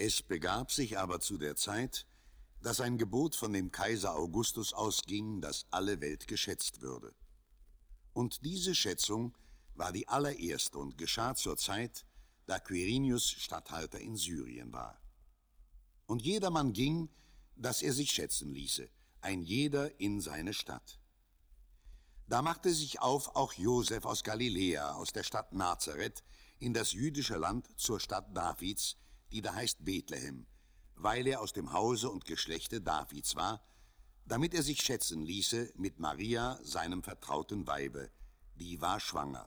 Es begab sich aber zu der Zeit, dass ein Gebot von dem Kaiser Augustus ausging, dass alle Welt geschätzt würde. Und diese Schätzung war die allererste und geschah zur Zeit, da Quirinius Statthalter in Syrien war. Und jedermann ging, dass er sich schätzen ließe, ein jeder in seine Stadt. Da machte sich auf auch Josef aus Galiläa, aus der Stadt Nazareth, in das jüdische Land zur Stadt Davids, die da heißt Bethlehem, weil er aus dem Hause und Geschlechte Davids war, damit er sich schätzen ließe mit Maria, seinem vertrauten Weibe, die war schwanger.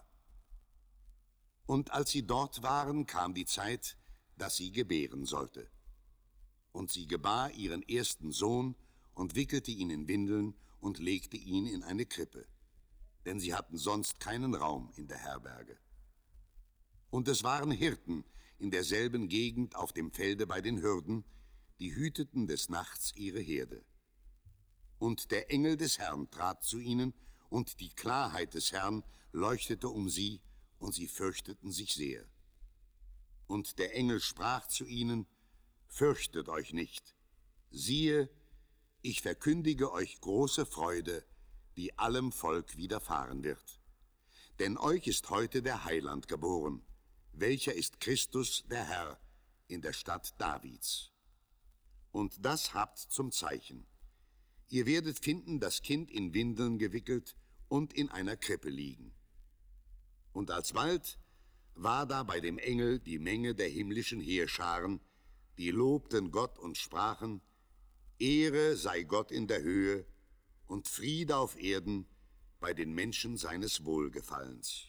Und als sie dort waren, kam die Zeit, dass sie gebären sollte. Und sie gebar ihren ersten Sohn und wickelte ihn in Windeln und legte ihn in eine Krippe, denn sie hatten sonst keinen Raum in der Herberge. Und es waren Hirten in derselben Gegend auf dem Felde bei den Hürden, die hüteten des Nachts ihre Herde. Und der Engel des Herrn trat zu ihnen, und die Klarheit des Herrn leuchtete um sie, und sie fürchteten sich sehr. Und der Engel sprach zu ihnen: Fürchtet euch nicht. Siehe, ich verkündige euch große Freude, die allem Volk widerfahren wird. Denn euch ist heute der Heiland geboren, welcher ist Christus der Herr in der Stadt Davids. Und das habt zum Zeichen: Ihr werdet finden das Kind in Windeln gewickelt und in einer Krippe liegen. Und alsbald war da bei dem Engel die Menge der himmlischen Heerscharen, die lobten Gott und sprachen: Ehre sei Gott in der Höhe und Friede auf Erden bei den Menschen seines Wohlgefallens.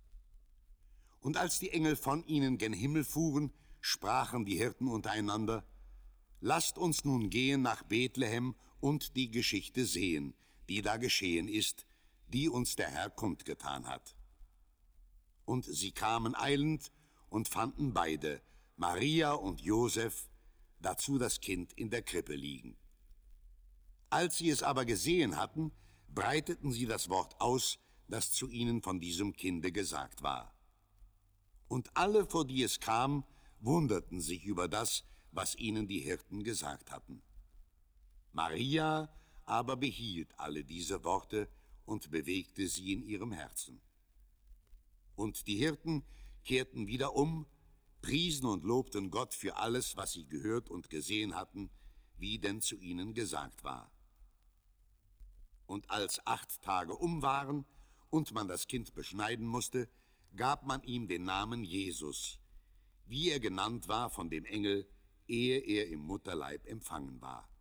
Und als die Engel von ihnen gen Himmel fuhren, sprachen die Hirten untereinander: Lasst uns nun gehen nach Bethlehem und die Geschichte sehen, die da geschehen ist, die uns der Herr kundgetan hat. Und sie kamen eilend und fanden beide, Maria und Josef, dazu das Kind in der Krippe liegen. Als sie es aber gesehen hatten, breiteten sie das Wort aus, das zu ihnen von diesem Kinde gesagt war. Und alle, vor die es kam, wunderten sich über das, was ihnen die Hirten gesagt hatten. Maria aber behielt alle diese Worte und bewegte sie in ihrem Herzen. Und die Hirten kehrten wieder um, priesen und lobten Gott für alles, was sie gehört und gesehen hatten, wie denn zu ihnen gesagt war. Und als 8 Tage um waren und man das Kind beschneiden musste, gab man ihm den Namen Jesus, wie er genannt war von dem Engel, ehe er im Mutterleib empfangen war.